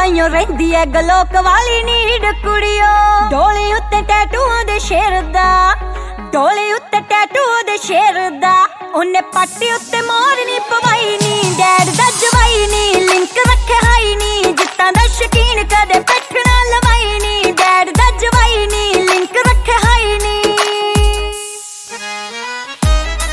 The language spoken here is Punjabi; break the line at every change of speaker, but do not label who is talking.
ਤਾਈਓ ਰਹਿੰਦੀ ਐ ਗਲੋਕ ਵਾਲੀ ਨੀਡ ਕੁੜੀਓ। ਡੋਲੇ ਉੱਤੇ ਟੈਟੂ ਦੇ ਸ਼ੇਰ ਦਾ, ਡੋਲੇ ਉੱਤੇ ਟੈਟੂ ਦੇ ਸ਼ੇਰ ਦਾ। ਉਹਨੇ ਪਾਟੀ ਉੱਤੇ ਮੋਰ ਨੀ ਪਵਾਈ ਨੀ, ਡੈਡ ਦਾ ਜਵਾਈ ਨੀ, ਲਿੰਕ ਰੱਖੇ ਹਾਈ ਨੀ, ਜਿੱਤਾਂ ਦਾ ਸ਼ਕੀਨ ਕਦੇ